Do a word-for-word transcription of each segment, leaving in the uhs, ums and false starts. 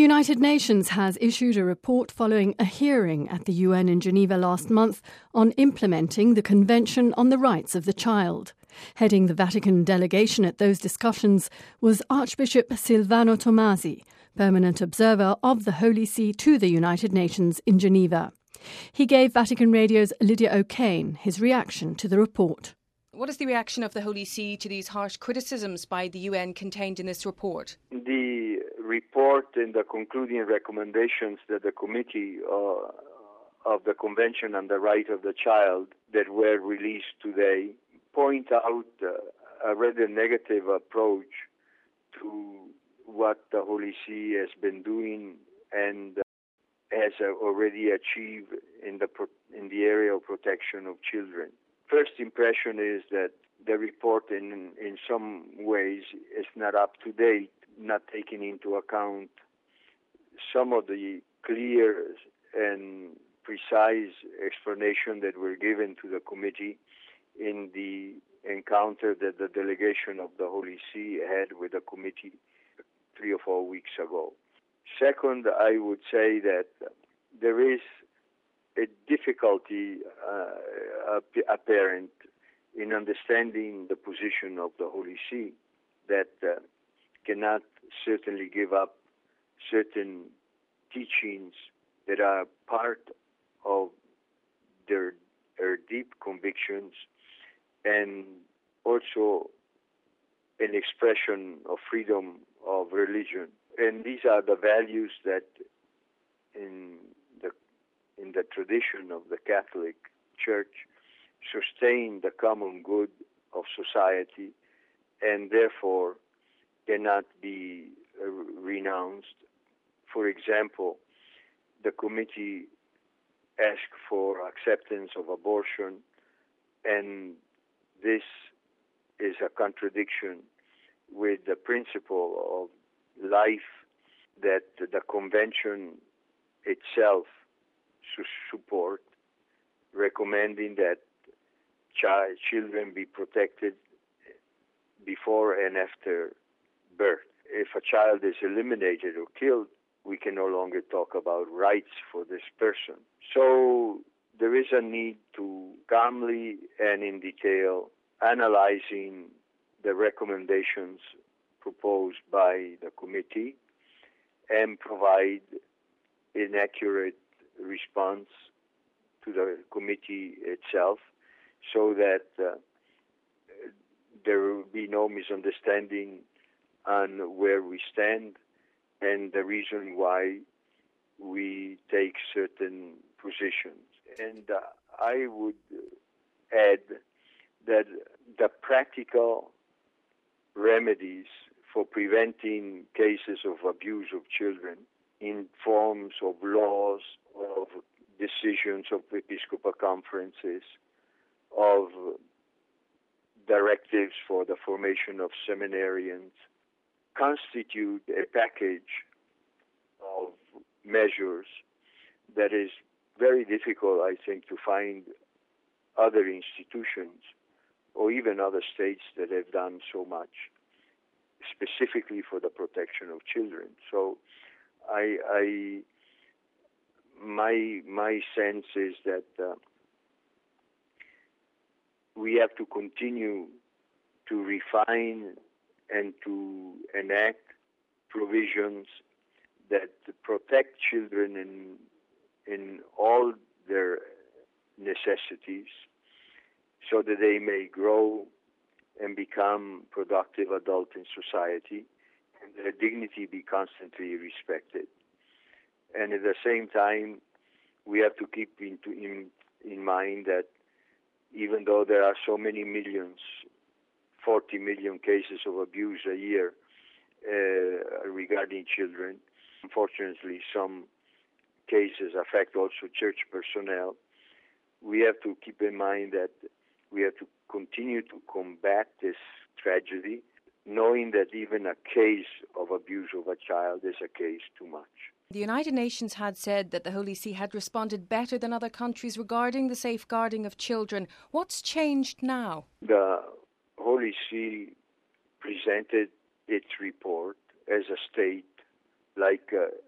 United Nations has issued a report following a hearing at the U N in Geneva last month on implementing the Convention on the Rights of the Child. Heading the Vatican delegation at those discussions was Archbishop Silvano Tomasi, permanent observer of the Holy See to the United Nations in Geneva. He gave Vatican Radio's Lydia O'Kane his reaction to the report. What is the reaction of the Holy See to these harsh criticisms by the U N contained in this report? The report and the concluding recommendations that the Committee uh, of the Convention on the Right of the Child that were released today point out uh, a rather negative approach to what the Holy See has been doing and uh, has uh, already achieved in the pro- in the area of protection of children. First impression is that the report in in some ways is not up to date, not taking into account some of the clear and precise explanation that were given to the committee in the encounter that the delegation of the Holy See had with the committee three or four weeks ago. Second, I would say that there is a difficulty uh, apparent in understanding the position of the Holy See that uh, cannot certainly give up certain teachings that are part of their, their deep convictions and also an expression of freedom of religion. And these are the values that in the in the tradition of the Catholic Church sustain the common good of society and therefore cannot be uh, renounced. For example, the committee asked for acceptance of abortion, and this is a contradiction with the principle of life that the Convention itself should support, recommending that child, children be protected before and after birth. If a child is eliminated or killed, we can no longer talk about rights for this person. So there is a need to calmly and in detail analyzing the recommendations proposed by the committee and provide an accurate response to the committee itself so that uh, there will be no misunderstanding on where we stand and the reason why we take certain positions. And uh, I would add that the practical remedies for preventing cases of abuse of children in forms of laws, of decisions of Episcopal conferences, of directives for the formation of seminarians, constitute a package of measures that is very difficult, I think, to find other institutions or even other states that have done so much specifically for the protection of children. So I, I my my sense is that uh, we have to continue to refine and to enact provisions that protect children in in all their necessities so that they may grow and become productive adults in society and their dignity be constantly respected. And at the same time, we have to keep into, in, in mind that even though there are so many millions, forty million cases of abuse a year uh, regarding children, unfortunately some cases affect also church personnel. We have to keep in mind that we have to continue to combat this tragedy, knowing that even a case of abuse of a child is a case too much. The United Nations had said that the Holy See had responded better than other countries regarding the safeguarding of children. What's changed now? The Holy See presented its report as a state, like uh,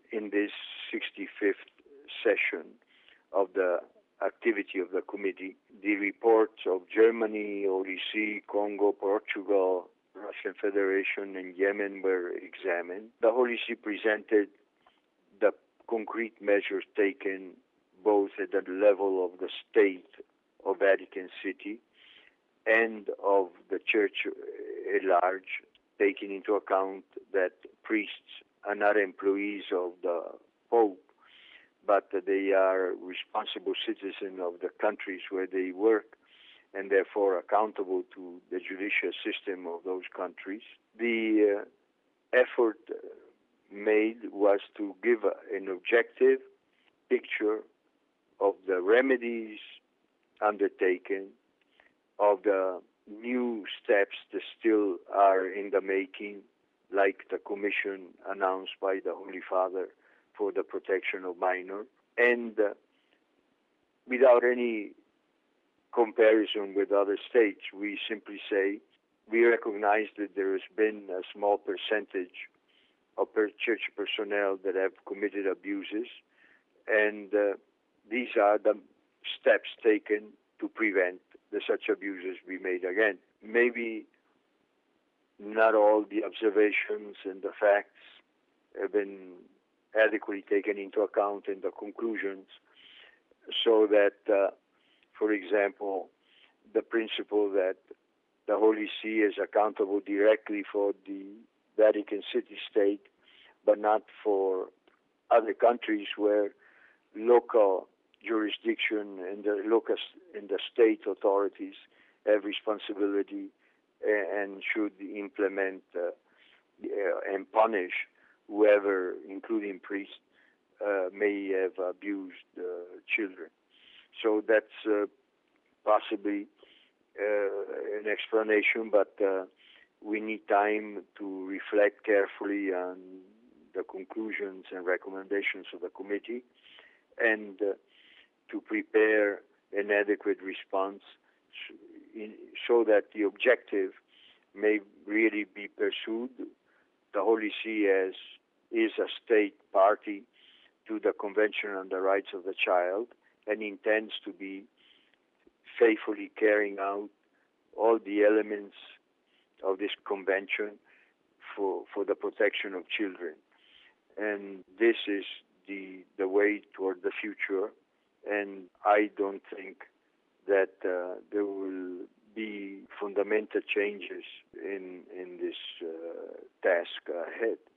in this sixty-fifth session of the activity of the committee, the reports of Germany, Holy See, Congo, Portugal, Russian Federation, and Yemen were examined. The Holy See presented the concrete measures taken both at the level of the state of Vatican City and of the church at large, taking into account that priests are not employees of the Pope, but they are responsible citizens of the countries where they work and therefore accountable to the judicial system of those countries. The uh, effort made was to give an objective picture of the remedies undertaken, of the new steps that still are in the making, like the commission announced by the Holy Father for the protection of minors, and uh, without any comparison with other states, we simply say we recognize that there has been a small percentage of per church personnel that have committed abuses, and uh, these are the steps taken to prevent that such abuses be made again. Maybe not all the observations and the facts have been adequately taken into account in the conclusions, so that, uh, for example, the principle that the Holy See is accountable directly for the Vatican City State, but not for other countries where local jurisdiction and the local and the state authorities have responsibility and should implement uh, and punish whoever, including priests, uh, may have abused uh, children. So that's uh, possibly uh, an explanation, but uh, we need time to reflect carefully on the conclusions and recommendations of the committee and uh, to prepare an adequate response in, so that the objective may really be pursued. The Holy See as, is a state party to the Convention on the Rights of the Child and intends to be faithfully carrying out all the elements of this convention for, for the protection of children. And this is the, the way toward the future, and I don't think that uh, there will be fundamental changes in, in this uh, task ahead.